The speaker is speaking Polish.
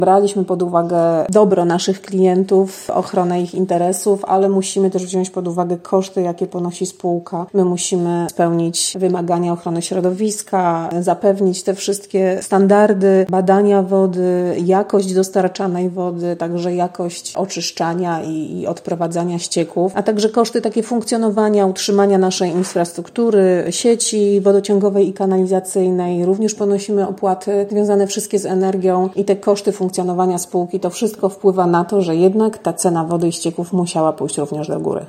Braliśmy pod uwagę dobro naszych klientów, ochronę ich interesów, ale musimy też wziąć pod uwagę koszty, jakie ponosi spółka. My musimy spełnić wymagania ochrony środowiska, zapewnić te wszystkie standardy badania wody, jakość dostarczanej wody, także jakość oczyszczania i odprowadzania ścieków, a także koszty takie funkcjonowania, utrzymania naszej infrastruktury, sieci wodociągowej i kanalizacyjnej. Również ponosimy opłaty związane wszystkie z energią i te koszty funkcjonowania spółki. To wszystko wpływa na to, że jednak ta cena wody i ścieków musiała pójść również do góry.